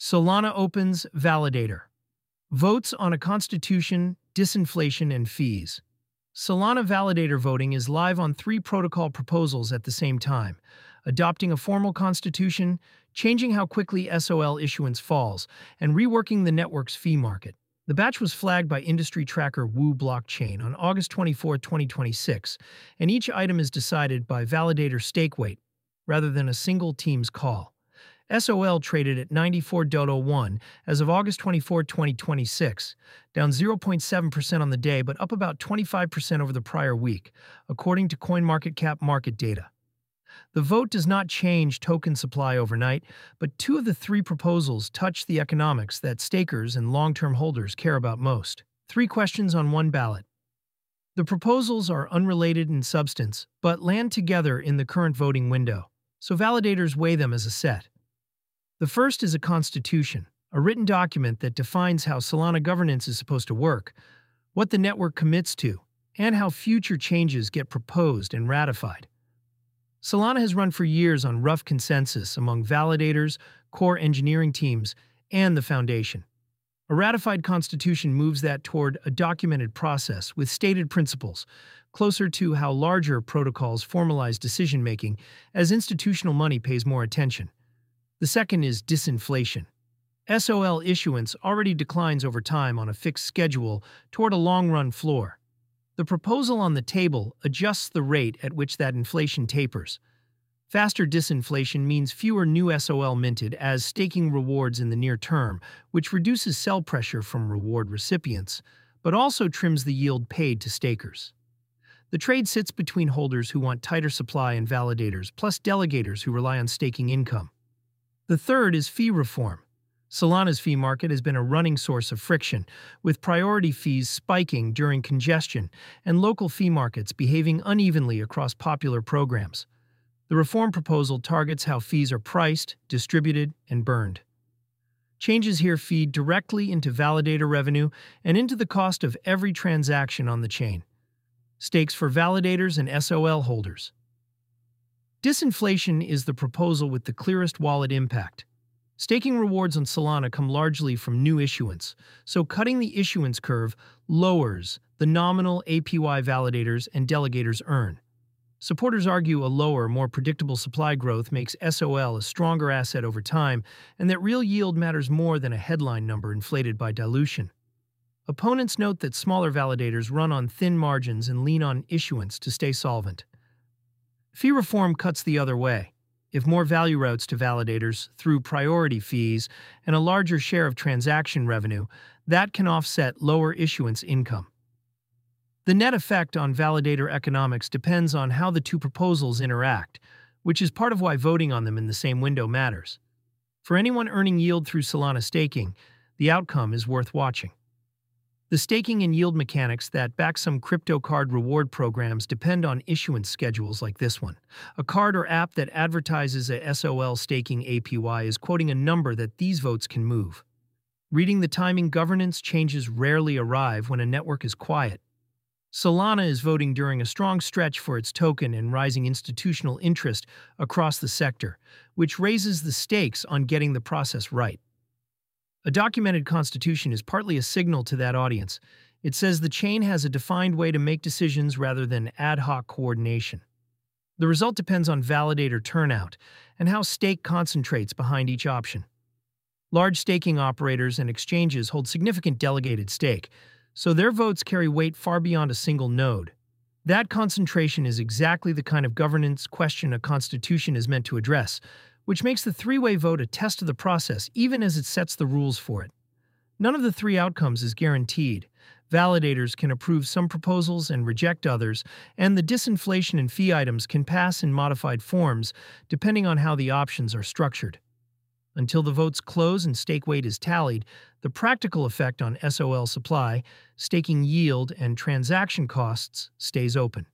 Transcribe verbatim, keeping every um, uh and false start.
Solana opens validator. Votes on a constitution, disinflation, and fees. Solana validator voting is live on three protocol proposals at the same time: adopting a formal constitution, changing how quickly S O L issuance falls, and reworking the network's fee market. The batch was flagged by industry tracker Wu Blockchain on August twenty-fourth, twenty twenty-six, and each item is decided by validator stake weight, rather than a single team's call. S O L traded at ninety-four point zero one as of August twenty-fourth, twenty twenty-six, down zero point seven percent on the day but up about twenty-five percent over the prior week, according to CoinMarketCap market data. The vote does not change token supply overnight, but two of the three proposals touch the economics that stakers and long-term holders care about most. Three questions on one ballot. The proposals are unrelated in substance, but land together in the current voting window, so validators weigh them as a set. The first is a constitution, a written document that defines how Solana governance is supposed to work, what the network commits to, and how future changes get proposed and ratified. Solana has run for years on rough consensus among validators, core engineering teams, and the foundation. A ratified constitution moves that toward a documented process with stated principles, closer to how larger protocols formalize decision-making as institutional money pays more attention. The second is disinflation. S O L issuance already declines over time on a fixed schedule toward a long-run floor. The proposal on the table adjusts the rate at which that inflation tapers. Faster disinflation means fewer new S O L minted as staking rewards in the near term, which reduces sell pressure from reward recipients, but also trims the yield paid to stakers. The trade sits between holders who want tighter supply and validators, plus delegators who rely on staking income. The third is fee reform. Solana's fee market has been a running source of friction, with priority fees spiking during congestion and local fee markets behaving unevenly across popular programs. The reform proposal targets how fees are priced, distributed, and burned. Changes here feed directly into validator revenue and into the cost of every transaction on the chain. Stakes for validators and S O L holders. Disinflation is the proposal with the clearest wallet impact. Staking rewards on Solana come largely from new issuance, so cutting the issuance curve lowers the nominal A P Y validators and delegators earn. Supporters argue a lower, more predictable supply growth makes S O L a stronger asset over time, and that real yield matters more than a headline number inflated by dilution. Opponents note that smaller validators run on thin margins and lean on issuance to stay solvent. Fee reform cuts the other way. If more value routes to validators through priority fees and a larger share of transaction revenue, that can offset lower issuance income. The net effect on validator economics depends on how the two proposals interact, which is part of why voting on them in the same window matters. For anyone earning yield through Solana staking, the outcome is worth watching. The staking and yield mechanics that back some crypto card reward programs depend on issuance schedules like this one. A card or app that advertises a S O L staking A P Y is quoting a number that these votes can move. Reading the timing, governance changes rarely arrive when a network is quiet. Solana is voting during a strong stretch for its token and rising institutional interest across the sector, which raises the stakes on getting the process right. A documented constitution is partly a signal to that audience. It says the chain has a defined way to make decisions rather than ad hoc coordination. The result depends on validator turnout and how stake concentrates behind each option. Large staking operators and exchanges hold significant delegated stake, so their votes carry weight far beyond a single node. That concentration is exactly the kind of governance question a constitution is meant to address, which makes the three-way vote a test of the process even as it sets the rules for it. None of the three outcomes is guaranteed. Validators can approve some proposals and reject others, and the disinflation and fee items can pass in modified forms depending on how the options are structured. Until the votes close and stake weight is tallied, the practical effect on S O L supply, staking yield, and transaction costs stays open.